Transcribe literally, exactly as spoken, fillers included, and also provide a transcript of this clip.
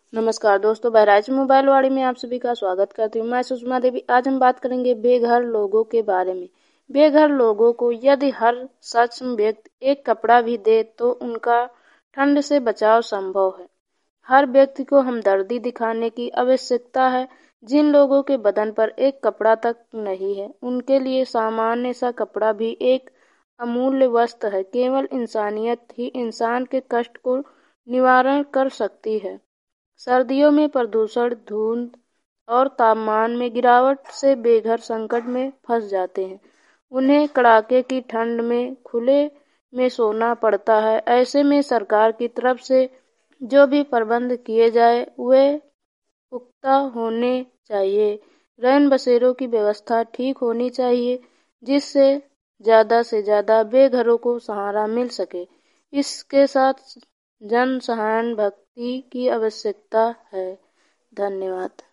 नमस्कार दोस्तों, बहराइच मोबाइल वाड़ी में आप सभी का स्वागत करती हूँ। मैं सुषमा देवी। आज हम बात करेंगे बेघर लोगों के बारे में। बेघर लोगों को यदि हर सक्षम व्यक्ति एक कपड़ा भी दे तो उनका ठंड से बचाव संभव है। हर व्यक्ति को हमदर्दी दिखाने की आवश्यकता है। जिन लोगों के बदन पर एक कपड़ा तक नहीं है, उनके लिए सामान्य सा कपड़ा भी एक अमूल्य वस्त्र है। केवल इंसानियत ही इंसान के कष्ट को निवारण कर सकती है। सर्दियों में प्रदूषण, धुंध और तापमान में गिरावट से बेघर संकट में फंस जाते हैं। उन्हें कड़ाके की ठंड में खुले में सोना पड़ता है। ऐसे में सरकार की तरफ से जो भी प्रबंध किए जाए वे पुख्ता होने चाहिए। रैन बसेरों की व्यवस्था ठीक होनी चाहिए, जिससे ज़्यादा से ज़्यादा बेघरों को सहारा मिल सके। इसके साथ जन सहानुभूति की आवश्यकता है। धन्यवाद।